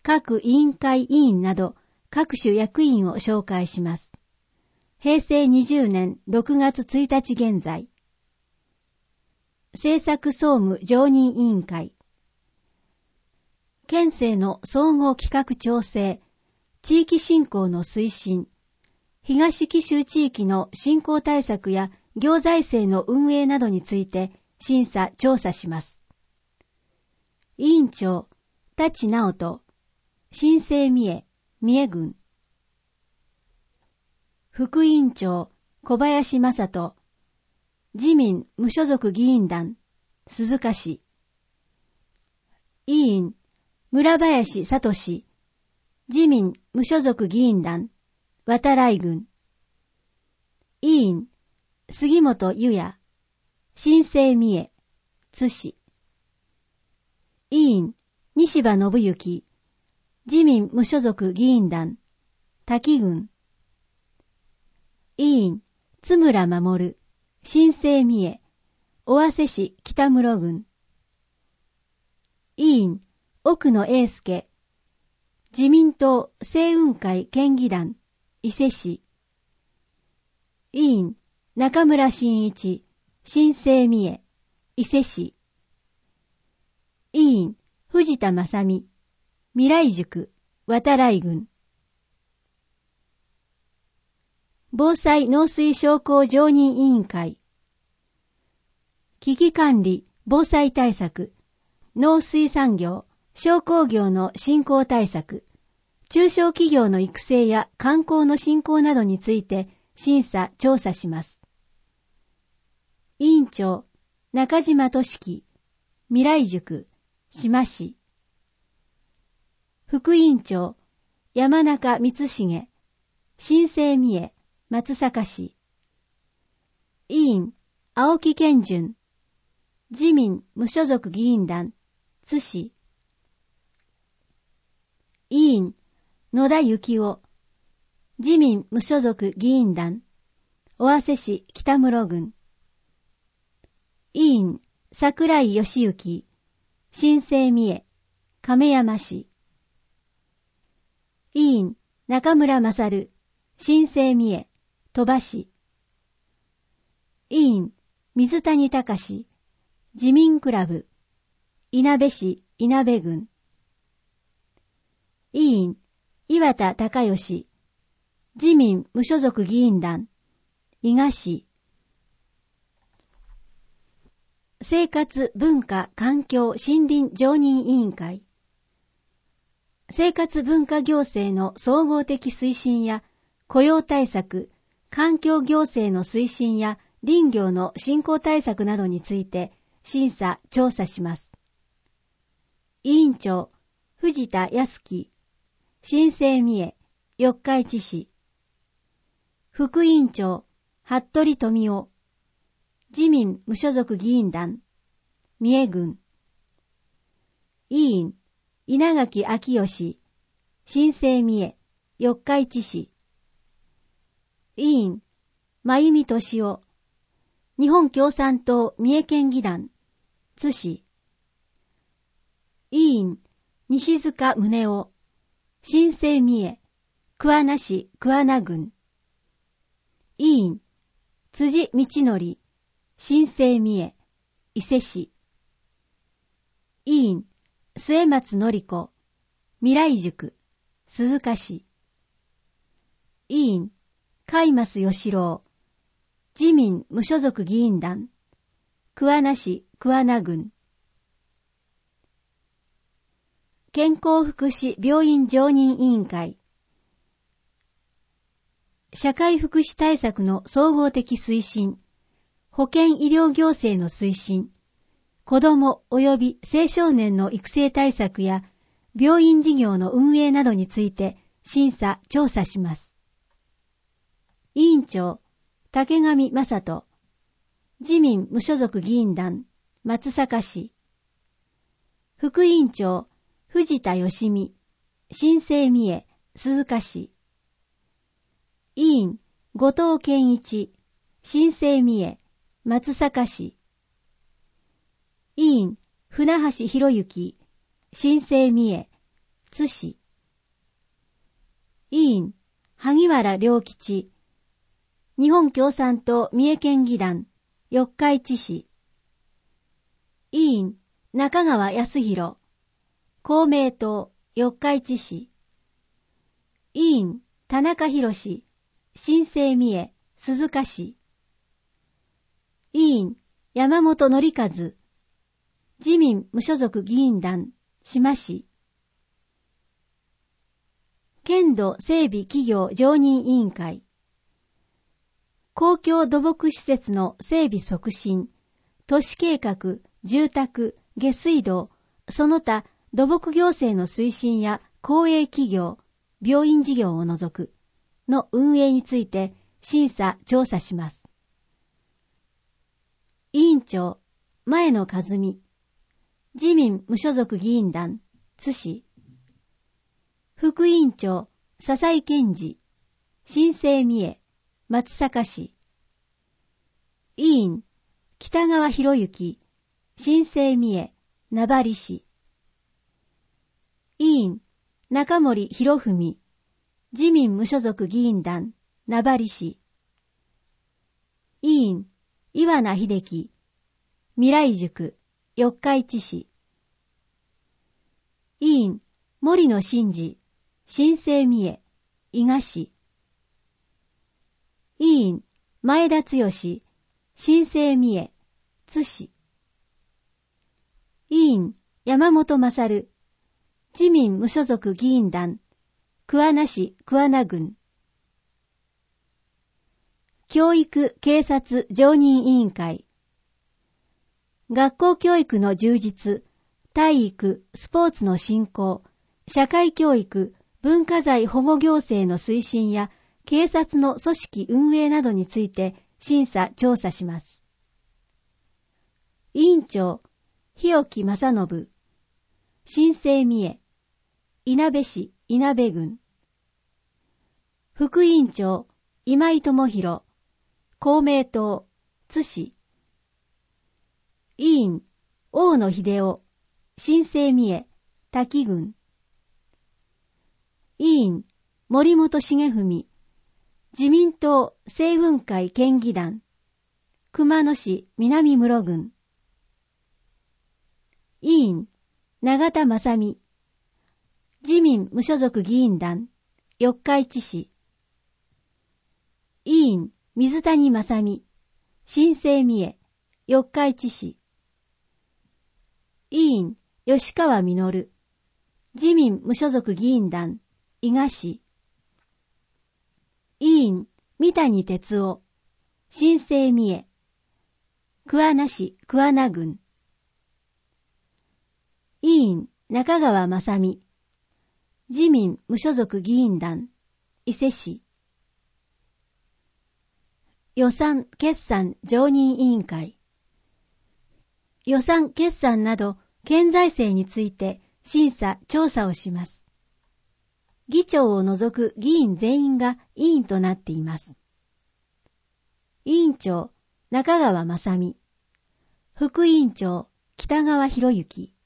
各委員会委員など各種役員を紹介します。平成20年6月1日現在。政策総務常任委員会。県政の総合企画調整、地域振興の推進、東紀州地域の振興対策や行財政の運営などについて審査調査します。委員長、田地直人、新生三重、三重郡。副委員長、小林正人、自民無所属議員団、鈴鹿市。委員、村林聡、自民無所属議員団、渡来郡。委員、杉本裕也、新生三重、津市。委員、西場信之、自民無所属議員団、滝郡。委員、津村守、新生三重、尾鷲市北室郡。委員、奥野英介、自民党青雲会県議団、伊勢市。委員、中村真一、新生三重、伊勢市。委員、藤田正美、未来塾、渡来郡。防災農水商工常任委員会。危機管理、防災対策、農水産業、商工業の振興対策、中小企業の育成や観光の振興などについて審査・調査します。委員長、中島俊樹、未来塾、志摩市。副委員長、山中光重、新生三重、松阪市。委員、青木健順、自民無所属議員団、津市。委員、野田幸男、自民無所属議員団、尾鷲市北室郡。委員、櫻井義行、新生三重、亀山市。委員、中村勝、新生三重、鳥羽市。委員、水谷隆、自民クラブ、いなべ市いなべ郡。委員、岩田孝義、自民無所属議員団、伊賀市。生活文化環境森林常任委員会。生活文化行政の総合的推進や雇用対策、環境行政の推進や林業の振興対策などについて審査・調査します。委員長、藤田康樹、新生三重、四日市市。副委員長、服部富夫、自民無所属議員団、三重郡。委員、稲垣昭義、新生三重、四日市市。委員、真由美俊夫、日本共産党三重県議団、津市。委員、西塚宗男、新生三重、桑名市桑名郡。委員、辻道則、新生三重、伊勢市。委員、末松典子、未来塾、鈴鹿市。委員、海増義郎、自民無所属議員団、桑名市桑名郡。健康福祉病院常任委員会。社会福祉対策の総合的推進、保健医療行政の推進、子ども及び青少年の育成対策や病院事業の運営などについて審査・調査します。委員長、竹上正人、自民無所属議員団、松阪市。副委員長、藤田義美、新生三重、鈴鹿市。委員、後藤健一、新生三重、松阪市。委員、船橋博之、新生三重、 津市。委員、萩原良吉。日本共産党三重県議団、四日市市。委員、中川康弘。公明党、四日市市。委員、田中博士。新生三重、鈴鹿市。委員、山本則和。自民無所属議員団、志摩市。県土整備企業常任委員会。公共土木施設の整備促進、都市計画、住宅、下水道、その他土木行政の推進や公営企業、病院事業を除くの運営について審査・調査します。委員長、前野和美。自民無所属議員団、津市。副委員長、笹井健二。新生三重、松阪市。委員、北川博之。新生三重、名張市。委員、中森博文。自民無所属議員団、名張市。委員、岩名秀樹。未来塾、四日市市。委員、森野真二。新生三重、伊賀市。委員、前田剛。新生三重、津市。委員、山本勝。自民無所属議員団、桑名市桑名郡。教育警察常任委員会。学校教育の充実、体育、スポーツの振興、社会教育、文化財保護行政の推進や警察の組織運営などについて審査・調査します。委員長、日置正信。新生三重、いなべ市いなべ郡。副委員長、今井智弘。公明党、津市。委員、大野秀夫。新生三重、滝郡。委員、森本重文。自民党青雲会県議団、熊野市南室郡。委員、永田正美。自民無所属議員団、四日市市。委員、水谷正美。新生三重、四日市市。委員、吉川実。自民無所属議員団、伊賀市。委員、三谷哲夫。新生三重、桑名市桑名郡。委員、中川正美。自民無所属議員団、伊勢市。予算決算常任委員会。予算決算など県財政について審査・調査をします。議長を除く議員全員が委員となっています。委員長、中川正美。副委員長、北川博之。